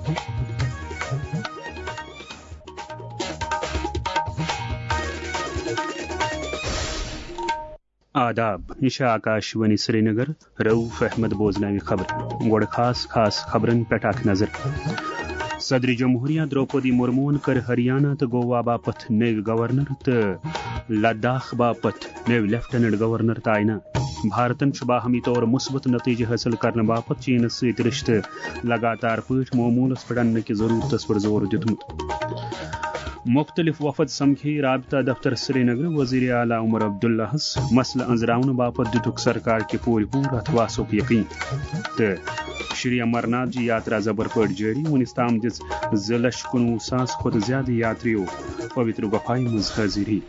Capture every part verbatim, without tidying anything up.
آداب یہ آکاشوانی سری نگر رؤف احمد بوزناوی خبر گوڑ خاص خاص خبرن پہ اخ نظر صدر جمہوریہ دروپدی مرمون کر ہریانہ تو گوا باپت نیو گورنر تو لداخ باپت نیو لیفٹنٹ گورنر تعینات بھارتن باہمی طور مثبت نتیجہ حاصل کرنے باپت چینس ست رشتہ لگاتار پٲٹھۍ معمولس پہ اننہ کی ضرورت پر زور دیتمت مختلف وفد سمکھی رابطہ دفتر سری نگر وزیر اعلیٰ عمر عبداللہ مسئلہ انزراؤن باپت دتک سرکار کے پور پور اتواسک یقین تو شری امرناتھ جی یاترا زبر پٲٹھۍ جاری ونس تام دِژ زٕ لچھ کُنوُہ ساس کھۄتہٕ زیادٕ یاتریو پوتر گفائی مز حاضری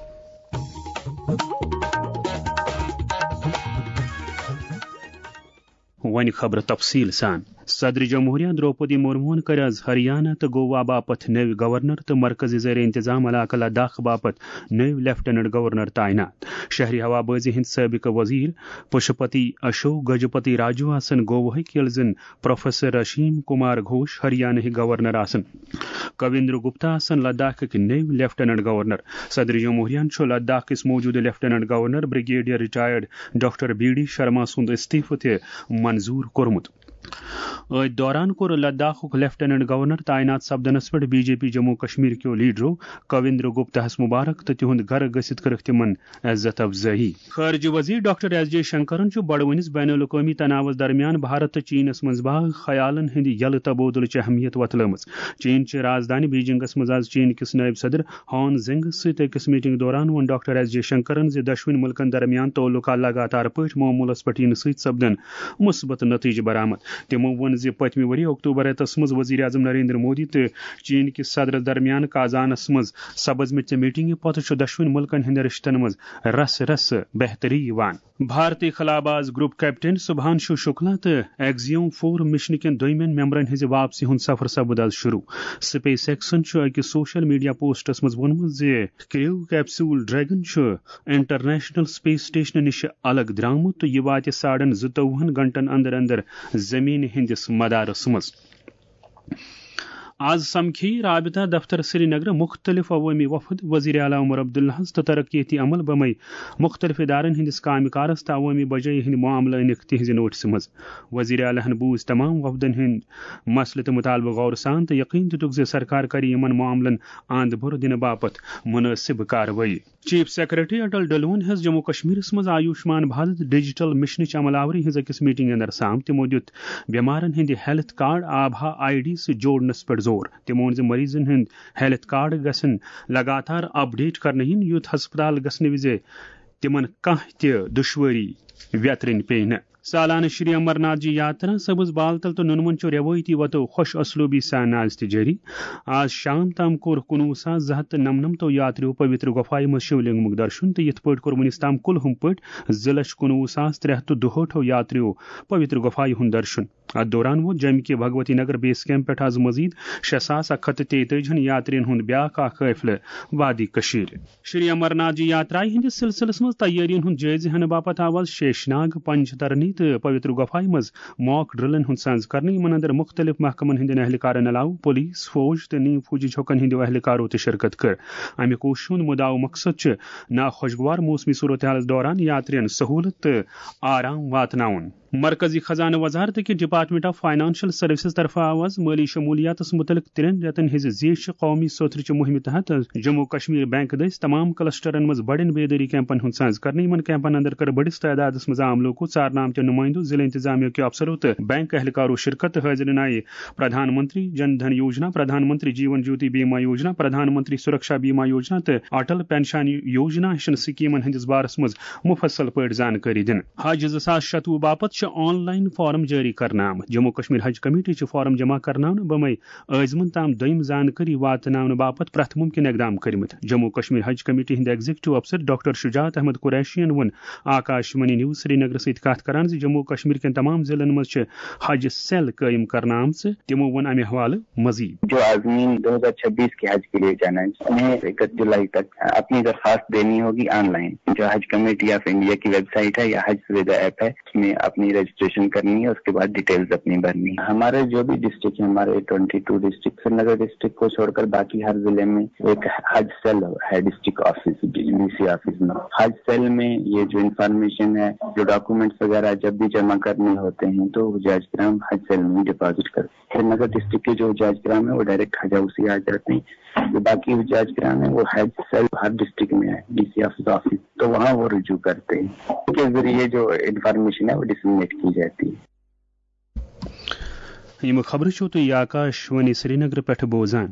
ون خبر تفصیل سان صدر جمہوریہ دروپدی مرمون کر آز ہریانہ تو گوا باپت نیو گورنر تو مرکزی زیر انتظام علاقہ لداخ باپت نیو لیفٹنٹ گورنر تعینات شہری ہوا بازی ہند سابق وزیر پشپتی اشوک گجپتی راجو آسن گوہک یل زن پروفیسر رشیم کمار گھوش ہریانہ گورنر آسن کویندر گپتا آسن لداخ نیو لیفٹنٹ گورنر صدر جمہوریہ لداخ کس موجودہ lieutenant governor brigadier retired doctor B D Sharma سند استعفہ تہ منظور کورمت ات دوران کور لداخ لیفٹنٹ گورنر تعینات سپدنس پہ B J P Jammu Kashmir کیو لیڈرو کویندر گپتاہس مبارک تو تہد گھر گھت کرک تمن عزت افزائی خارجہ وزیر ڈاکٹر ایس جے شنکرن بڑونس بین الاقوامی تناوز درمیان بھارت تو چینس مز باغ خیالن ہند یل تبادل اہمیت وتلم چین چہ راجدانی بیجنگس مز آز چین کس نائب صدر ہان زنگ ست اکس میٹنگ دوران ون ڈاکٹر ایس جے شنکرن ز دشوین ملکن درمیان تعلقات لگاتار پٲٹھۍ معمولس پٮ۪ٹھ ینہٕ سۭتۍ سپدن مثبت نتیجہ برآمد تمو ون زِ پتمہ وری اکتوبر ریتس مز وزیر اعظم نریندر مودی تو چین کس صدرس درمیان کازانس مز سپزمت میٹنگ پتہ دشوین ملکن ہند رشتن مز رس رس بہتری یوان بھارتی خلاباز گروپ کیپٹن سبھانشو شکلا تو ایگزیوم فور مشن کن دویمین ممبرن ہز واپسی ہند سفر سپد آز شروع سپیس ایکسن اکس سوشل میڈیا پوسٹس مز وونمت ز crew capsule Dragon international space station نش الگ درامت تو یہ وات ساڑن زٕتووُہن گھنٹن اندر اندر زمین ہندس مدارس مز آز سمکھی رابطہ دفتر سری نگر مختلف عوامی وفد وزیر اعلیٰ عمر عبداللہ تو ترقیتی عمل بمے مختلف ادارن ہندس کامہ کارس تو عوامی بجائی ہند معاملہ انک تہذ نوٹس مز وزیر اعلیٰ بوز تمام وفدن ہند مسئلہ تو مطالبہ غور سان تو یقین دتک ز سرکار کری یمن معاملن اند بر دن باپت مناسب کاروٲیی چیف سیکرٹری اٹل ڈلون ہز جموں کشمیرس مز آیوشمان بھارت ڈیجیٹل مشنچ عمل آوری ہز اکس میٹنگ اندر سام تمو دت بیمارن ہند health card Abha I D سی جوڑنس پہ زور تمو ز مریضن ہند ہیلتھ کارڈ گھن لگاتار اپ ڈیٹ کرنے ین یوت ہسپتال گھنے وز تمن کھانا تہ دشواری ویترن پہ سالانہ شری امرناتھ جی یاترا سبز بالتل تو ننون چو روایتی وتو خوش اسلوبی سان آز تہ جاری آز شام تام کور کنوہ ساس زٕ ہتھ نمنمتو یاتریو پوتر گفائی مز شیولنگمک درشن تو یت پٲٹھۍ کوٚر ونس تام کل ہم پٲٹھۍ زٕ لچھ کنوہ ساس ترٛےٚ ہتھ تہٕ دُہٲٹھو یاتریو پوتر گفائی ہند درشن ات دوران ووت جمہ کے بھگوتی نگر بیس کیمپ پہ آز مزید شےٚ ساس اکھ ہتھ تہٕ تیتٲجہن یاترین ہند بیاکھ اکھ قافلہ وادی کشیر شری امرناتھ جی یاترائی ہندس سلسلس مز تیارین ہند جٲیزٕ ہینہٕ باپت آو آز شیشناگ پنجترنی تو پوتر گفائی مز موک ڈرلن ہند سنز کرنے یمن اندر مختلف محکمن ہند اہلکارن علاوہ پولیس فوج تو نیم فوجی چھوکن ہند اہلکارو تہ شرکت کر امہ کوشش ہند مدعا و مقصد چھ ناخوشگوار موسمی صورتحال دوران یاترین سہولت تو آرام واتناون مرکزی خزانہ وزارت کے ڈپارٹمنٹ آف فائنانشل سروسز طرف آواز مالی شمولیات متعلق ترین رتن ہز زیچ قومی سوترچ مہم تحت جموں کشمیر بینک دس تمام کلسٹرن مز بڑن بیداری کیمپن ہند ساز کرنے یمن کیمپن اندر کر بڑس تعداد مز عام لوکو ژارنہٕ آمتیو نمائندو ضلع انتظامیہ کے افسروں تو بینک اہلکارو شرکت حاضرین آئی پردھان منتری جن دھن یوجنا پردھان منتری جیون جیوتی بیمہ یوجنا پردھان منتری سرکشا بیمہ یوجنا تو اٹل پینشن یوجنا ہشن سکیمن ہندس بارس مز مفصل پٲٹھۍ زانکاری دن حج زٕ ساس شتوُہ باپت آن لائن فارم جاری کرنا آمت جموں کشمیر حج کمیٹی چھ فارم جمع کرنا بمے ازمن تام دویم زانکاری واتن باپت پرت ممکن اقدام کرمت جموں کشمیر حج کمیٹی ہند ایگزیکٹو افسر ڈاکٹر شجاعت احمد قریشین ون آکاشوانی نیوز سری نگر ست کت کران جموں کشمیر کن تمام ضلع مز حج سیل قائم کرنا آمت تمو ون امہ حوالہ مزید جو عازمین دو ہزار چھبیس کے حج کے لیے جانا ہے انہیں اکتیس جولائی تک اپنی درخواست دینی ہوگی آن لائن جو حج کمیٹی آف انڈیا کی ویب سائٹ ہے یا حج سویدھا ایپ ہے اس میں اپنی रजिस्ट्रेशन करनी है, उसके बाद डिटेल्स अपनी भरनी है। हमारे जो भी डिस्ट्रिक्ट है, हमारे बाईस डिस्ट्रिक्ट, श्रीनगर डिस्ट्रिक्ट को छोड़कर बाकी हर जिले में एक हज सेल है, डिस्ट्रिक्ट ऑफिस डीसी ऑफिस में। हज सेल में ये जो इन्फॉर्मेशन है, जो डॉक्यूमेंट्स वगैरह जब भी जमा करने होते हैं तो हुजाज किराम हज सेल में डिपॉजिट करते हैं। श्रीनगर डिस्ट्रिक्ट के जो हुजाज किराम है वो डायरेक्ट हज हाउस ही आ जाते हैं। जो बाकी हुजाज किराम है वो हज सेल हर डिस्ट्रिक्ट में है, डीसी ऑफिस ऑफिस, तो वहाँ वो रुजू करते हैं। के जरिए जो इन्फॉर्मेशन है वो डिसमिनेट की जाती है। यम खबर छो तो आकाशवाणी श्रीनगर पे बोजान।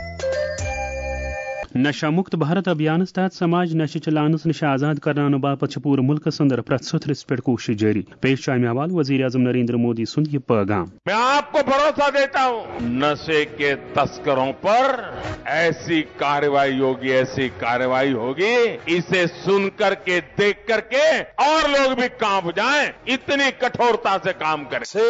नशा मुक्त भारत अभियान तहत समाज नशे चलानस नश आजाद कराने बापत पूरे मुल्क अंदर प्रत सथरस पे कोशिश जारी। पेश अमे हवाल वजीर आजम नरेंद्र मोदी सुन ये पैगाम। मैं आपको भरोसा देता हूं, नशे के तस्करों पर ऐसी कार्रवाई होगी, ऐसी कार्रवाई होगी, इसे सुन करके देख करके और लोग भी कांप जाएं, इतनी कठोरता से काम करें। से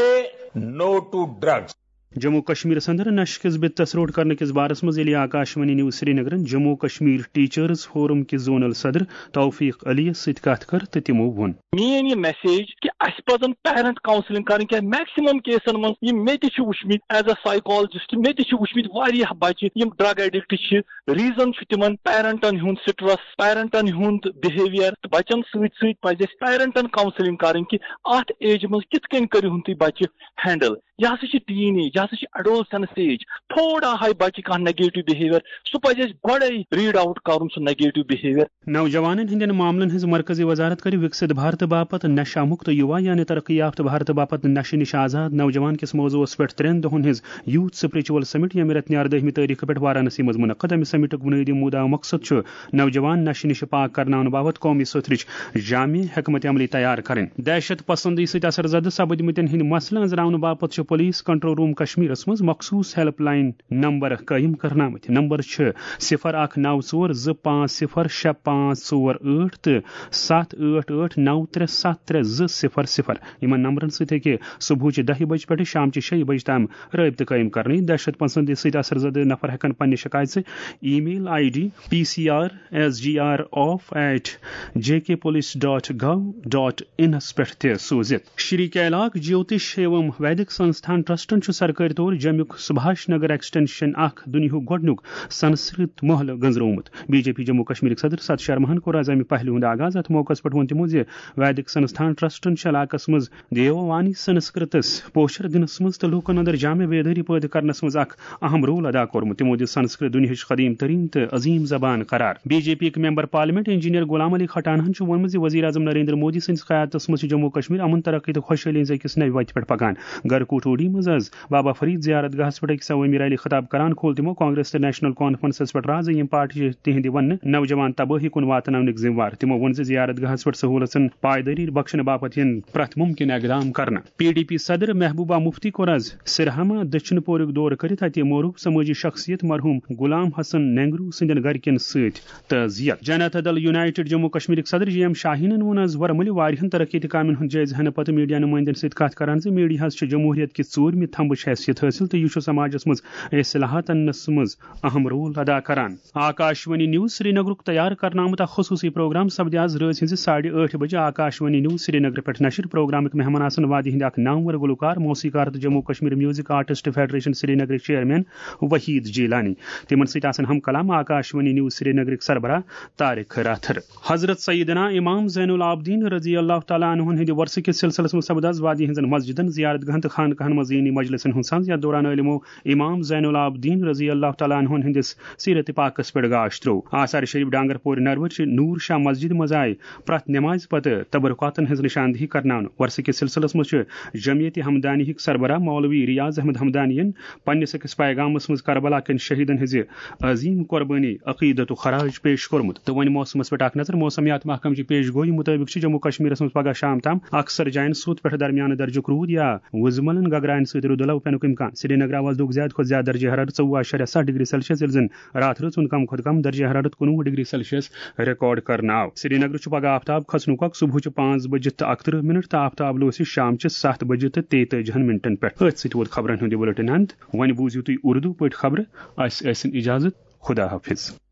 no to drugs. Jammu Kashmir अंदर नश किस बित्तस रोड करने किस बारस मज Akashvani news Srinagar Jammu Kashmir teachers forum के जोनल सदर तौफीक अली सत कत कर तो तिमो वोन मेन ये मैसेज कि अस पजन पेरेंट काउंसलिंग कर क्या मैक्सिमम केसन मन मे वुचमित एज अ साइकोलॉजिस्ट मे वुचमित वारियाह बच्चे यम ड्रग एडिक्ट रीजन तिमन पेरेंटन हुंद स्ट्रेस, पेरेंटन हुंद बिहेवियर, बच्चन सत पज पेरेंटन काउंसलिंग कर कि अत एज मज कित कन करू तुम बच्चे हैंडल। यह हसा टीन एज, यह हसा एडोलसेंस एज। थोड़ा हाई बच्चे कह नेगेटिव बिहेवियर सह पज गई रीड आउट कर नेगेटिव बिहेवियर। नौजवान हिंदन मामलन हज मरकजी वजारत कर विकसित भारत बापत नशा मुक्त युवा यानी तरक्की याफ्त भारत बापत नशे निश आजाद नौजवान किस मौजूस पे त्रेन दोहन हज यूथ स्पिरिचुअल समिट यम रेत अर्दहमी तारीख पे वाराणसी मज मुनक़द। अमि समिटुक बुनियादी मुद्दा मकसद नौजवान नशे निश पाक करनाने बाबत कौमी सथरच जामी हिकमत अमली तैयार करें। दहशत पसंदी सत असरजद सपदमतन हिंद मसलन अंजरावन बापत पुलिस कंट्रोल रूम कश्मीर मज मखसूस हेल्पलाइन नंबर कायम करनामत। नंबर सिफर अख नौ चोर ज पाँच सिफर शे पाँच चोर ठ तो सत ठ ठ नौ त्रे सत त्रे ज सिफर सिफर। इन नंबरन सह सुबह दह बज पे शाम शे बज तम रबत कायम करने। दहशत पसंदी सत असरजद नफर हेकन पन्ने शिकायत email I D P C R S G R off at J K police dot gov dot in पे सोजित। श्री कैलाक ज्योतिष एवं वैदिक संस्थान ट्रस्टन सरकारी तौर जम्मुक सुभाष नगर एक्सटेंशन अख दुनिया गोडनुक संस्कृत महल गंजरोमुत। बीजेपी जम्मू कश्मीर सदर सत शर्मा कोर आज अमि पहलु हुंद आगाज। अत मौके पे वो तमो वैदिक संस्थान ट्रस्टन इलाकस मज देववाणी संस्कृतस पोशर दिनस मज तो लूकन अंदर जामे बेदारी पैदा करनस मज अख अहम रोल अदा कोरमुत। तमो दिस संस्कृत दुनिया कदीम तरीन तो अजीम जबान करार। BJP member parliament engineer Ghulam Ali खटानहन वोनमुत वजीर आजम नरेंद्र मोदी सन्दिस क़यादतस मज जम्मू कश्मीर अमन तरक्की तो खुशहाली अकिस नव वत पे पकान। गरकूटोडी मज आज बाबा फरीद जियारत गाहस पे अकिस अवामी रैली खिताब करान खोल तमो कांग्रेस तो नेशनल कॉन्फ्रेंस पे राज यम पार्टी तिहंद वन नौजवान तबाही कुन वातनावनिक जिम्मेवार। तमो वोन जियारत गाहस पे सहूलतन पायदारी बख्शन बापत इन प्रथ मुमकिन इकदाम करना। पीडीपी सदर महबूबा मुफ्ती कोर आज सिरहमा दक्षिण पोरुक दौर करित अत मोरूफ समाजी शख्सियत मरहूम गुलाम हसन नेंगरू सिंदन गरकन सत तजियत। जनता दल यूनाइटेड जम्मू कश्मीर सदर जी एम शाहीन वोन आज वरमल वारियन तरक्की कामन हुंद जायज हन पत मीडिया नुमाइंदन सत कथ करान जे मीडिया जमहूरियत कि ूरमि थम्बच हैसियत हासिल तो यह समाजस मज इस्लाहात अन्नस मज अहम रोल अदा करान। आकाशवाणी न्यूज श्रीनगर तैयार करनामुत खसूसी प्रोग्राम सपद आज रात हज साढ़े आठ बजे आकाशवाणी न्यूज श्रीनगर पे नशर। प्रोग्राम मेहमान आसन वादी हिंद नामवर गुलकार मौसीकार तो Jammu Kashmir music artist federation Srinagar chairman Waheed Jeelani. तिमन सत हम कलाम आकाशवाणी न्यूज श्रीनगर सरबराह तारिक राथर। हजरत सईदना इमाम ज़ैनुल आबदीन रजी अल्लाह तआला अन्हु हिंद वर्ष के सिलसिलस में सपद आज वादी हिंद मस्जिदन जियारत गहन खान कहन मजीनी मजलिसन हुन सांज या दौरान इल्मो इमाम ज़ैनुल आबदीन रजी अल्लाह तआला अन्हु हिंदिस सीरत पाकस पे गाश त्रो। आसार शरीफ डांगरपोर नरवर नूर शाह मस्जिद मज आय प्रत नमाज पत तबरुकातन हज निशानदही करनान। वर्ष के सिलसिलस में जमियत हमदानी सरबराह मौलवी रियाज अहमद हमदानियन पन्निस अकिस पैगामस मज करबला कन शहीदन हज अजीम कुर्बानी अकीदत खराज पेश कोरमुत। तो वन मौसमस पे अख नजर मौसमियात महकम की पेश गोई मुताबिक जम्मू कश्मीर मज पगह शाम तम अक्सर जायन सूत पे दरमियान दर्जुक रूद या वजमलन गगरान सत रुदलव पेनुक इम्कान। श्रीनगर आवाज दुख ज्यादा खुद ज्यादा दर्ज हरारत चौवा अशर साठ डिग्री सेल्सियस जन रात रुन कम खुद कम दर्ज हरारत कुनवु डिग्री सेल्सियस रिकॉर्ड करना आव। श्रीनगर पगह आफ्ताब खसनुक सुबह पांच बजे तो अकतरह मिनट तो आफ्ताब लोस शाम सत बजे तो तेतजहन मिनटन पे। अत सत खबरन बुलेटिन अंत वन बूझियो तुम उर्दू पे खबर अस इजाजत खुदा हाफिज।